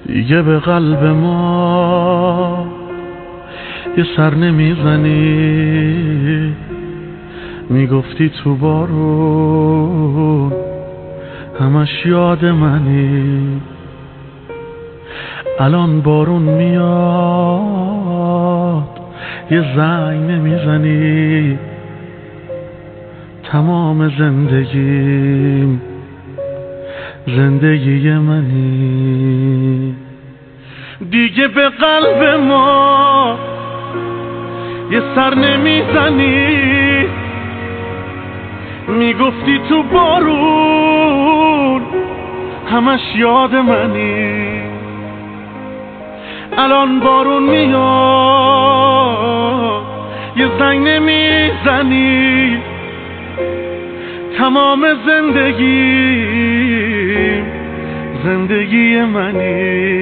دیگه به قلب ما یه سر نمیزنی. میگفتی تو بارون همش یاد منی. الان بارون میاد یه زنگ نمیزنی. تمام زندگیم زندگی منی. دیگه به قلب ما یه سر نمیزنی. میگفتی تو بارون همش یاد منی. الان بارون میاد یه زنگ نمیزنی. تمام زندگی زندگی منی.